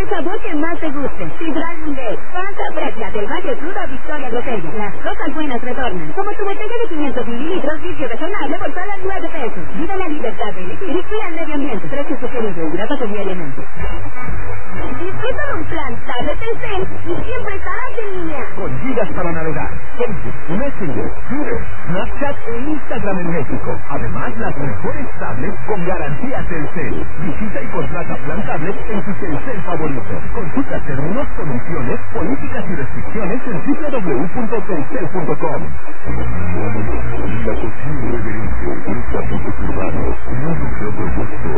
sabor que más te guste. Sidral Mundet. Fanta fresca del Valle Crudo Victoria Grosella. Las cosas buenas retornan. Como tu botella de 500 mililitros, vidrio razonable por solo 9 pesos. Viva la libertad de elegir y cuida el medio ambiente. Precio sugerido. Gracias diariamente. Disfruta de un plan tablet Telcel y siempre estarás en línea. Con gigas para navegar, Facebook, Messenger, Twitter, Snapchat e Instagram en México. Además, las mejores tablets con garantía Telcel. Visita y contrata plan tablet en tu Telcel favorito. Consulta términos, condiciones, políticas y restricciones en www.telcel.com. La cocina irreverente, los caminos urbanos, no es un